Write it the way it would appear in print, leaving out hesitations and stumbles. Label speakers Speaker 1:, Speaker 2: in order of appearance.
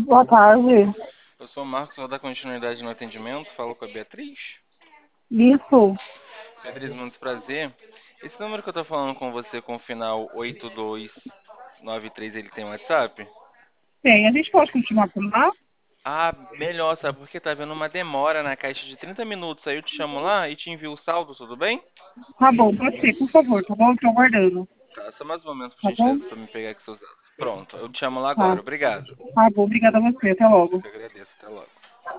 Speaker 1: Boa tarde.
Speaker 2: Eu sou o Marcos, vou dar continuidade no atendimento. Falo com a Beatriz.
Speaker 1: Isso.
Speaker 2: Beatriz, muito prazer. Esse número que eu tô falando com você com o final 8293, ele tem WhatsApp?
Speaker 1: Tem. A gente pode continuar por lá?
Speaker 2: Ah, melhor, sabe? Porque tá havendo uma demora na caixa de 30 minutos. Aí eu te chamo lá e te envio o saldo, tudo bem?
Speaker 1: Tá bom, pode ser, por favor, tá bom? Eu tô aguardando.
Speaker 2: Tá, só mais um momento, por
Speaker 1: Tá bom?
Speaker 2: gentileza, pra me pegar aqui seus dados. Pronto, eu te chamo lá
Speaker 1: Tá.
Speaker 2: agora. Obrigado.
Speaker 1: Tá bom, obrigada a você. Até logo.
Speaker 2: Eu agradeço. Até logo.